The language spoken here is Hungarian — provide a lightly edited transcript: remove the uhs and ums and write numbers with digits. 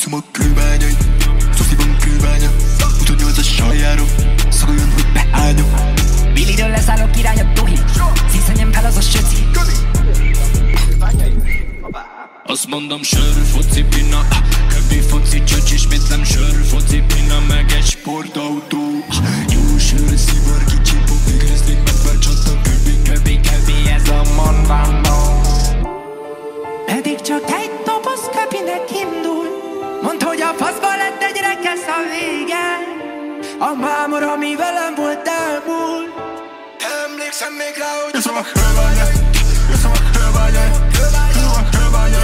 Iszom a kőbányai, Szofiban kőbánya 28-as sajjáról, szagoljon, hogy behányom. Billiről leszállok irány a tuhi, szíszenjem fel az a söci. Azt mondom sör, foci, pina, köbbi, foci, csöcs, ismétlem sör, foci, pina, meg egy sportautó. Jó sör, szivár, kicsi, popig, részlik, megváltsatta, köbbi, ez a mondandó. Pedig csak egy doboz köpinek indul, mondd, hogy a faszba lett egy rekesz a vége. A mámor, ami velem volt elmúlt. Emlékszem még rá, hogy iszom a kőbányai,